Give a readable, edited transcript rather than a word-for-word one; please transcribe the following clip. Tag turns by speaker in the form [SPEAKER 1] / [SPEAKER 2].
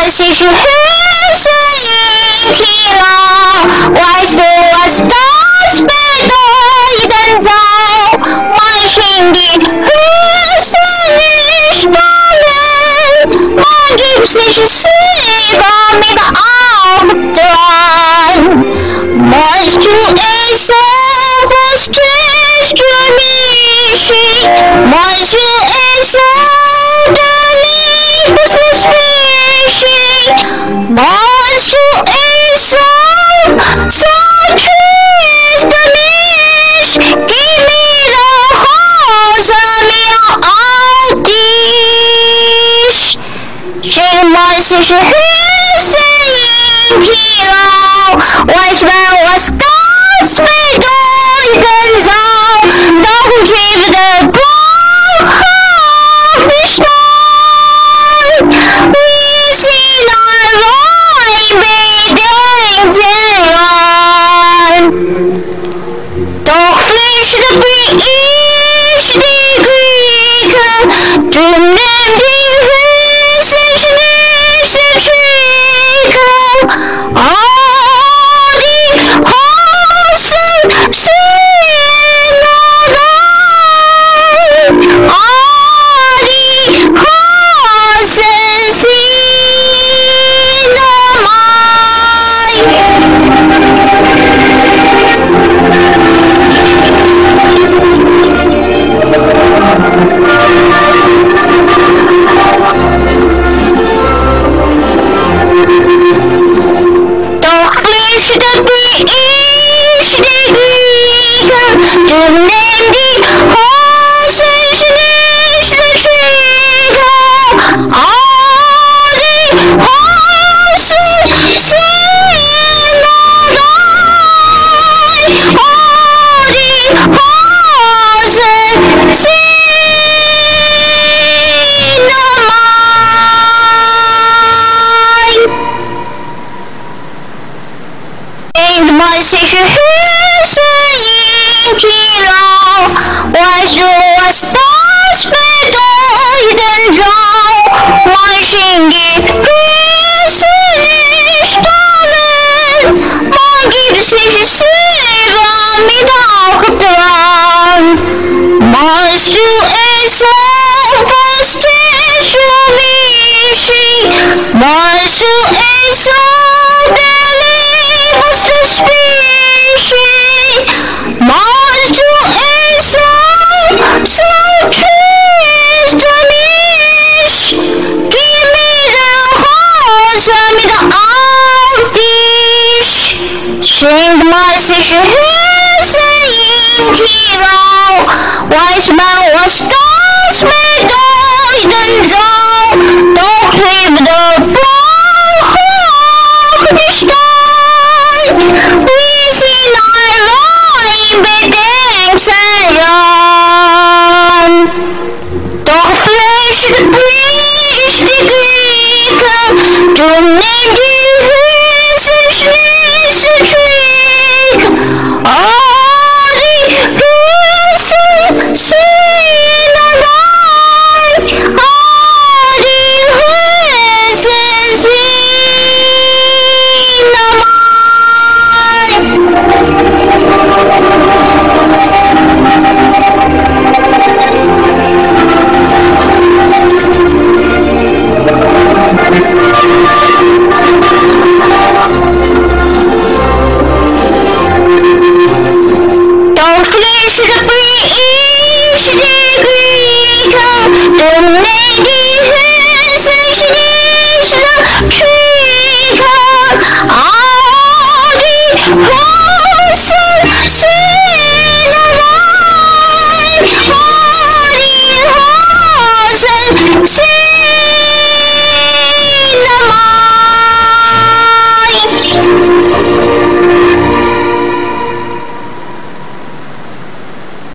[SPEAKER 1] 是是黑色一匹狼，外色was das bedeutet Sau, man schwingt die Hülse nicht darin, man gibt sich Silber mit Augen dran. Meinst du es auch, was tust du nicht? Meinst du es auch, der Liebeslos wichtig? Meinst du es auch, so tust du nicht? Gib mir nach Hause, mir auf dich. Schön, was ich